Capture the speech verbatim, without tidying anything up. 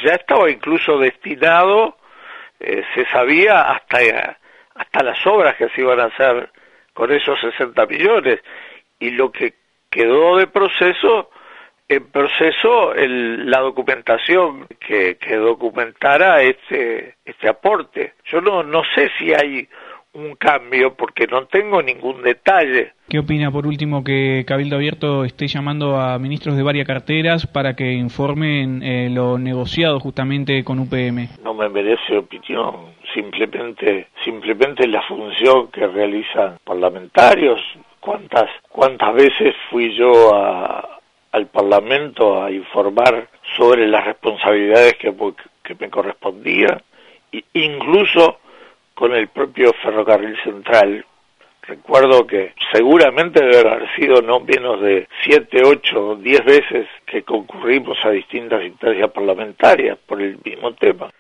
ya estaba incluso destinado, eh, se sabía hasta, hasta las obras que se iban a hacer con esos sesenta millones, y lo que quedó de proceso, en proceso el, la documentación que, que documentara este, este aporte. Yo no, no sé si hay un cambio porque no tengo ningún detalle. ¿Qué opina, por último, que Cabildo Abierto esté llamando a ministros de varias carteras para que informen eh, lo negociado justamente con U P M? No me merece opinión, simplemente simplemente la función que realizan parlamentarios. ¿Cuántas, cuántas veces fui yo a, al Parlamento a informar sobre las responsabilidades que, que me correspondían? E incluso con el propio Ferrocarril Central. Recuerdo que seguramente debe haber sido no menos de siete, ocho, diez veces que concurrimos a distintas instancias parlamentarias por el mismo tema.